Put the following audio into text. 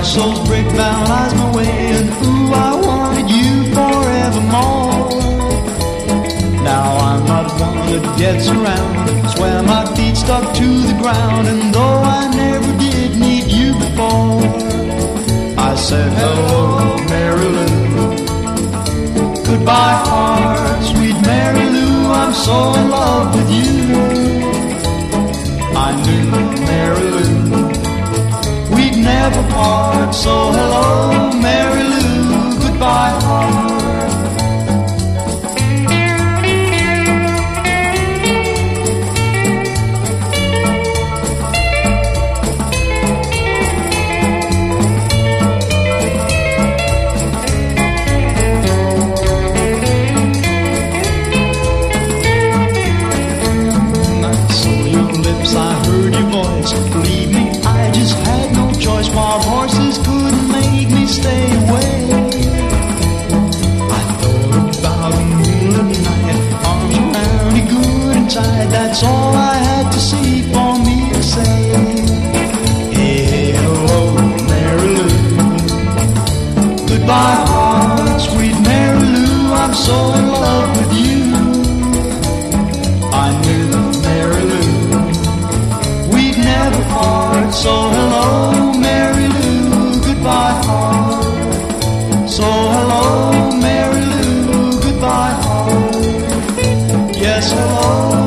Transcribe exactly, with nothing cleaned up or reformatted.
soul's brick-bound lies my way, and ooh, I wanted you forevermore. Now I'm not one that gets around, swear my feet stuck to the ground, and though I never did need you before, I said hello, Mary Lou. Goodbye, heart, sweet Mary Lou, I'm so in love with you. I knew, Mary Lou, we'd never part, so hello, Mary Lou, goodbye, heart. Believe me, I just had no choice. Wild horses couldn't make me stay away. I thought about a moonlit night, arms around you good and tight. That's all I had to see for me to say. Hey, hello, Mary Lou. Goodbye, heart, sweet Mary Lou, I'm so in love with you. I knew, Mary Lou, never part, so hello, Mary Lou, goodbye, heart. So hello, Mary Lou, goodbye, heart. Yes, hello.